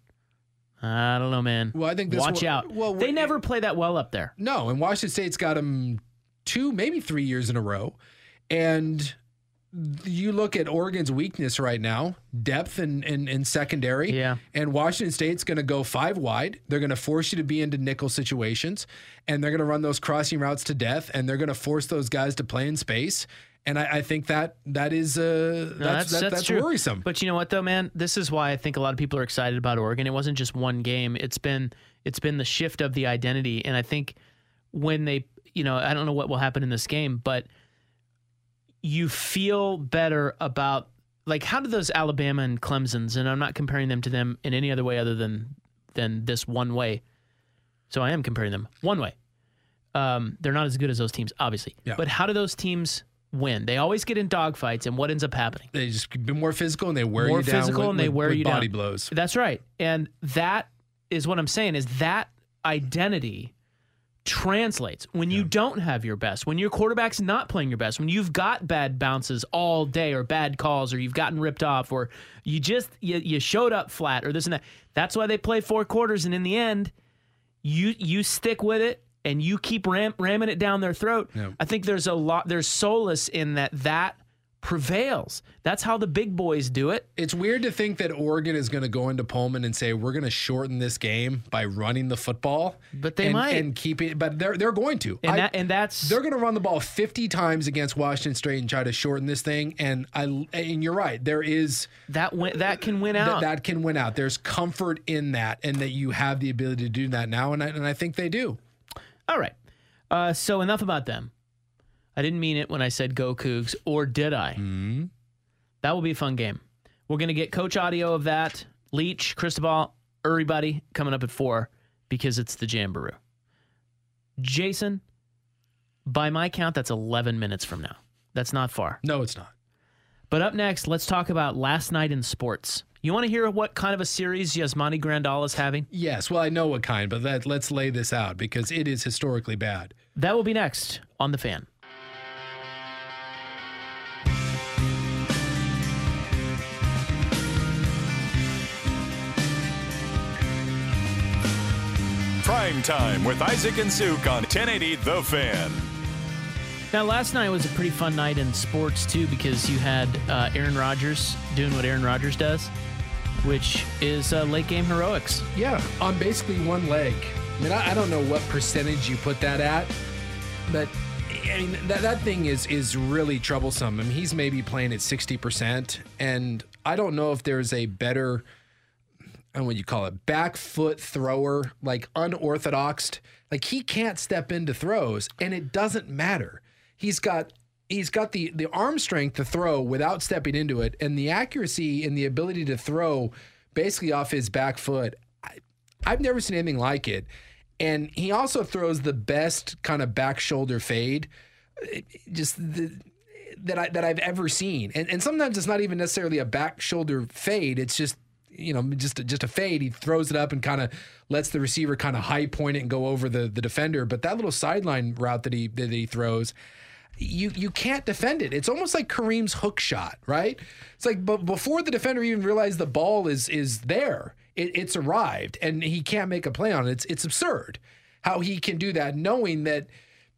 I don't know, man. Well, I think this Watch will- out. well, they we- never play that well up there. No, and Washington State's got them two, maybe three years in a row. And you look at Oregon's weakness right now, depth and and, and secondary. Yeah. And Washington State's going to go five wide. They're going to force you to be into nickel situations, and they're going to run those crossing routes to death, and they're going to force those guys to play in space. And I, I think that that is uh, No, that's that's, that's, true. worrisome. But you know what, though, man? This is why I think a lot of people are excited about Oregon. It wasn't just one game. It's been it's been the shift of the identity, and I think when they, you know, I don't know what will happen in this game, but you feel better about, like, how do those Alabama and Clemsons, and I'm not comparing them to them in any other way other than than this one way. So I am comparing them one way. Um, they're not as good as those teams, obviously. Yeah. But how do those teams win? They always get in dogfights, and what ends up happening? They just be more physical, and they wear More you down physical, with, and they with- wear with you body down. blows. That's right. And that is what I'm saying, is that identity translates when you don't have your best, when your quarterback's not playing your best, when you've got bad bounces all day or bad calls, or you've gotten ripped off, or you just you, you showed up flat, or this and that. That's why they play four quarters, and in the end, you you stick with it and you keep ram, ramming it down their throat. Yeah. I think there's a lot there's solace in that that prevails. That's how the big boys do it. It's weird to think that Oregon is going to go into Pullman and say we're going to shorten this game by running the football, But they and, might. and keep it. But they're they're going to. And I- that and that's they're going to run the ball fifty times against Washington State and try to shorten this thing. And I and you're right. There is that win, that can win that out. that can win out. There's comfort in that, and that you have the ability to do that now. And I, and I think they do. All right. Uh, so enough about them. I didn't mean it when I said go Cougs, or did I? Mm-hmm. That will be a fun game. We're going to get coach audio of that. Leach, Cristobal, everybody coming up at four. Be because it's the Jamboree. Jason, by my count, that's eleven minutes from now. That's not far. No, it's not. But up next, let's talk about last night in sports. You want to hear what kind of a series Yasmani Grandal is having? Yes, well, I know what kind, but let, let's lay this out because it is historically bad. That will be next on The Fan. Prime Time with Isaac and Suk on ten eighty The Fan. Now, last night was a pretty fun night in sports, too, because you had uh, Aaron Rodgers doing what Aaron Rodgers does, which is uh, late game heroics. Yeah, on basically one leg. I mean, I, I don't know what percentage you put that at, but I mean, that, that thing is is really troublesome. I mean, he's maybe playing at sixty percent, and I don't know if there's a better, I don't know what you call it, back foot thrower, like unorthodox. Like, he can't step into throws, and it doesn't matter. He's got he's got the, the arm strength to throw without stepping into it, and the accuracy and the ability to throw basically off his back foot. I, I've never seen anything like it. And he also throws the best kind of back shoulder fade, just the, that I that I've ever seen. And and sometimes it's not even necessarily a back shoulder fade. It's just, you know, just a, just a fade. He throws it up and kind of lets the receiver kind of high point it and go over the the defender. But that little sideline route that he that he throws, you you can't defend it. It's almost like Kareem's hook shot, right? It's like but before the defender even realized the ball is is there, it, it's arrived and he can't make a play on it. It's it's absurd how he can do that, knowing that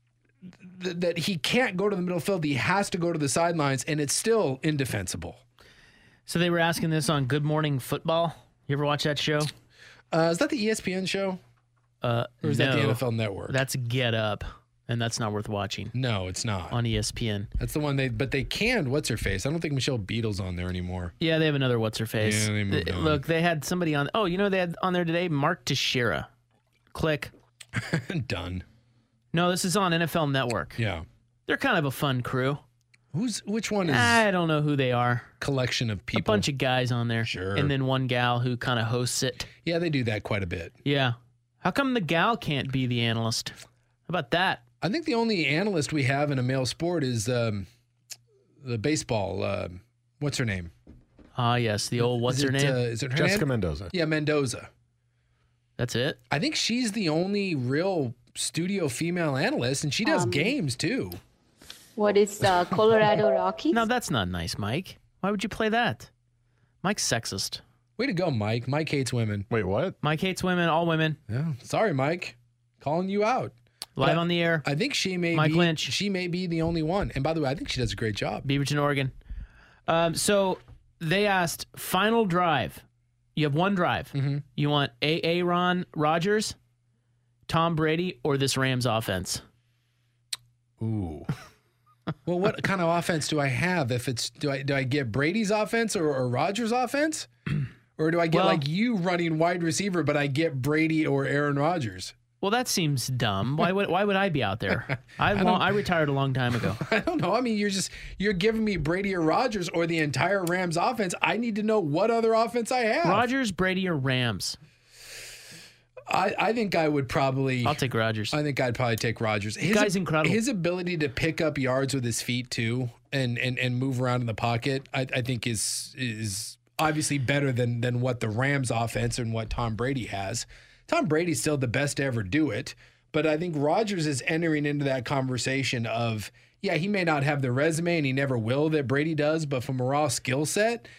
th- that he can't go to the middle field. He has to go to the sidelines, and it's still indefensible. So they were asking this on Good Morning Football. You ever watch that show? Uh, is that the E S P N show? Uh, or is no, that the N F L Network? That's Get Up, and that's not worth watching. No, it's not. On E S P N. That's the one they, but they canned what's her face. I don't think Michelle Beadle's on there anymore. Yeah, they have another what's her face. Yeah, they moved on. Look, they had somebody on. Oh, you know they had on there today Mark Teixeira. Click. Done. No, this is on N F L Network. Yeah. They're kind of a fun crew. Who's which one is? I don't know who they are. Collection of people. A bunch of guys on there. Sure. And then one gal who kind of hosts it. Yeah, they do that quite a bit. Yeah. How come the gal can't be the analyst? How about that? I think the only analyst we have in a male sport is um, the baseball. Uh, what's her name? Ah, yes. The old what's is her it, name? Uh, is it her Jessica name? Mendoza. Yeah, Mendoza. That's it? I think she's the only real studio female analyst, and she does Um, games too. What is uh, Colorado Rockies? No, that's not nice, Mike. Why would you play that? Mike's sexist. Way to go, Mike. Mike hates women. Wait, what? Mike hates women, all women. Yeah. Sorry, Mike. Calling you out. Live But on the air. I think she may Mike be Lynch. she may be the only one. And by the way, I think she does a great job. Beaverton, Oregon. Um, so they asked, final drive. You have one drive. Mm-hmm. You want Aaron Rodgers, Tom Brady, or this Rams offense? Ooh. Well, what kind of offense do I have? If it's do I do I get Brady's offense or, or Rodgers' offense, or do I get Well- like you running wide receiver, but I get Brady or Aaron Rodgers? Well, that seems dumb. Why would why would I be out there? I I long, don't- I retired a long time ago. I don't know. I mean, you're just you're giving me Brady or Rodgers or the entire Rams offense. I need to know what other offense I have. Rodgers, Brady, or Rams? I, I think I would probably. I'll take Rodgers. I think I'd probably take Rodgers. His, guy's incredible. His ability to pick up yards with his feet too, and and and move around in the pocket, I, I think is is obviously better than than what the Rams offense and what Tom Brady has. Tom Brady's still the best to ever do it, but I think Rodgers is entering into that conversation of, yeah, he may not have the resume and he never will that Brady does, but from a raw skill set,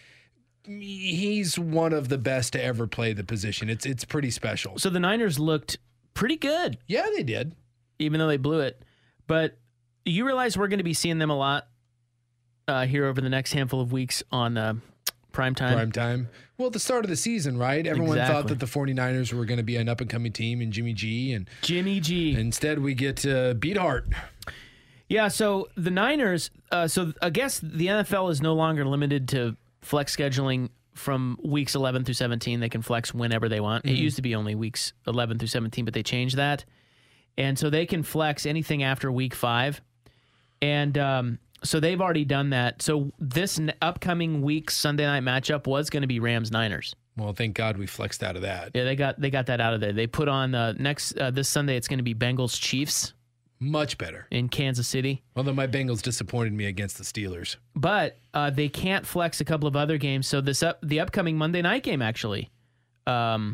he's one of the best to ever play the position. It's it's pretty special. So the Niners looked pretty good. Yeah, they did. Even though they blew it. But you realize we're going to be seeing them a lot uh, here over the next handful of weeks on uh, primetime. Prime time. Well, at the start of the season, right? Everyone Exactly. thought that the 49ers were going to be an up-and-coming team and Jimmy G. And Jimmy G. instead, we get uh, Beathard. Yeah, so the Niners, uh, so I guess the N F L is no longer limited to flex scheduling from weeks eleven through seventeen. They can flex whenever they want. Mm-hmm. It used to be only weeks eleven through seventeen, but they changed that. And so they can flex anything after week five. And um, so they've already done that. So this n- upcoming week's Sunday night matchup was going to be Rams-Niners. Well, thank God we flexed out of that. Yeah, they got they got that out of there. They put on uh, next uh, this Sunday. It's going to be Bengals Chiefs. Much better in Kansas City. Although my Bengals disappointed me against the Steelers, but uh, they can't flex a couple of other games. So this up the upcoming Monday night game actually. Um,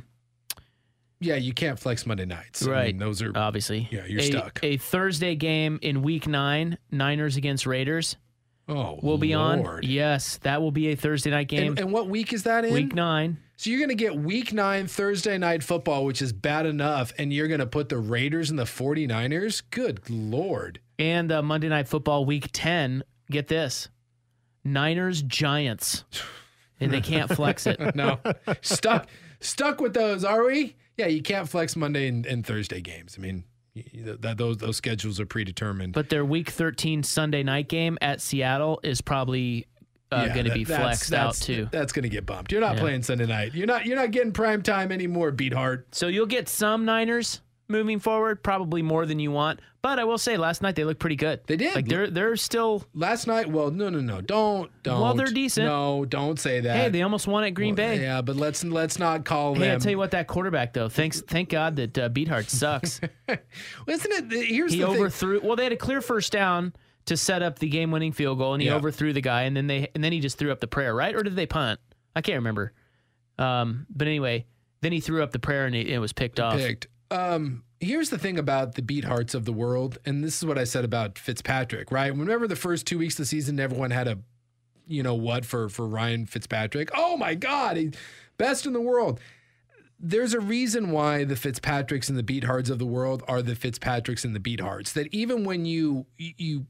yeah, you can't flex Monday nights. Right, I mean, those are obviously. Yeah, you're a, stuck. A Thursday game in Week Nine, Niners against Raiders. Oh, will be Lord. on. Yes, that will be a Thursday night game. And, and what week is that in? Week nine. So you're going to get week nine Thursday night football, which is bad enough, and you're going to put the Raiders and the 49ers? Good Lord. And uh, Monday night football, week ten. Get this. Niners Giants. And they can't flex it. No. Stuck stuck with those, are we? Yeah, you can't flex Monday and, and Thursday games. I mean, that those those schedules are predetermined. But their week thirteen Sunday night game at Seattle is probably uh, yeah, going to that, be that's, flexed that's, out too. That's going to get bumped. You're not yeah. playing Sunday night. You're not you're not getting prime time anymore, Beathard. So you'll get some Niners moving forward, probably more than you want. But I will say, last night they looked pretty good. They did. Like they're they're still last night. Well, no, no, no. Don't don't. Well, they're decent. No, don't say that. Hey, they almost won at Green well, Bay. Yeah, but let's let's not call hey, them. I'll tell you what, that quarterback though. Thanks, thank God that uh, Beathard sucks. well, isn't it? Here's he the overthrew. thing. Well, they had a clear first down to set up the game-winning field goal, and he yeah. overthrew the guy, and then they and then he just threw up the prayer, right? Or did they punt? I can't remember. Um, but anyway, then he threw up the prayer, and it, it was picked off. Picked. Um, here's the thing about the Beathearts of the world, and this is what I said about Fitzpatrick, right? Remember the first two weeks of the season, everyone had a, you know what, for, for Ryan Fitzpatrick. Oh, my God, he's best in the world. There's a reason why the Fitzpatricks and the Beathearts of the world are the Fitzpatricks and the Beathearts, that even when you, you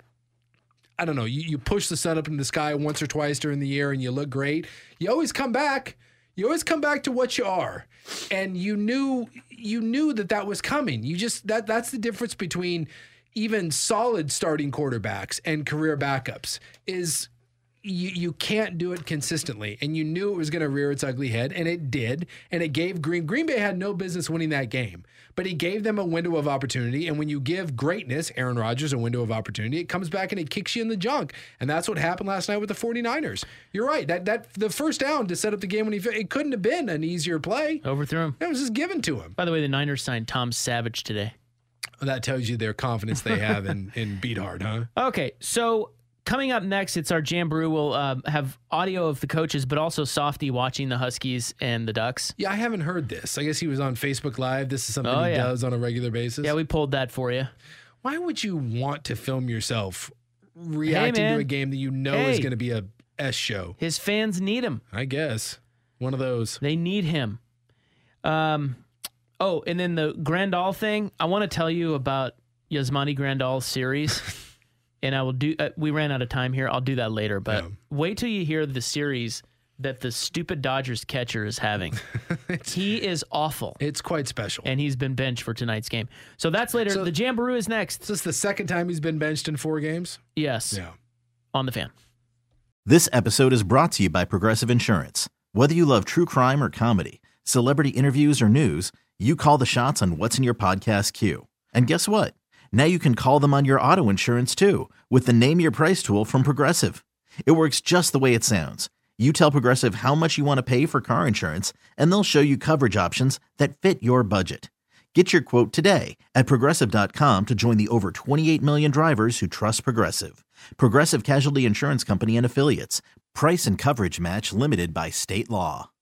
I don't know, you, you push the sun up into the sky once or twice during the year and you look great, you always come back. You always come back to what you are. And you knew you knew that that was coming. You just that that's the difference between even solid starting quarterbacks and career backups is you you can't do it consistently. And you knew it was going to rear its ugly head, and it did. And it gave Green Green Bay had no business winning that game. But he gave them a window of opportunity. And when you give greatness, Aaron Rodgers, a window of opportunity, it comes back and it kicks you in the junk. And that's what happened last night with the 49ers. You're right. That that the first down to set up the game when he it couldn't have been an easier play. Overthrew him. It was just given to him. By the way, the Niners signed Tom Savage today. That tells you their confidence they have in in Beathard, huh? Okay, so coming up next, it's our Jamboree. We'll um, have audio of the coaches, but also Softy watching the Huskies and the Ducks. Yeah, I haven't heard this. I guess he was on Facebook Live. This is something oh, he yeah. does on a regular basis. Yeah, we pulled that for you. Why would you want to film yourself reacting hey, to a game that you know hey. is going to be a S show? His fans need him. I guess. One of those. They need him. Um. Oh, and then the Grandal thing. I want to tell you about Yasmani Grandal's series. And I will do, uh, we ran out of time here. I'll do that later, but yeah. Wait till you hear the series that the stupid Dodgers catcher is having. He is awful. It's quite special. And he's been benched for tonight's game. So that's later. So the Jamboree is next. Is this the second time he's been benched in four games? Yes. Yeah. On the Fan. This episode is brought to you by Progressive Insurance. Whether you love true crime or comedy, celebrity interviews or news, you call the shots on what's in your podcast queue. And guess what? Now you can call them on your auto insurance too with the Name Your Price tool from Progressive. It works just the way it sounds. You tell Progressive how much you want to pay for car insurance, and they'll show you coverage options that fit your budget. Get your quote today at Progressive dot com to join the over twenty-eight million drivers who trust Progressive. Progressive Casualty Insurance Company and Affiliates. Price and coverage match limited by state law.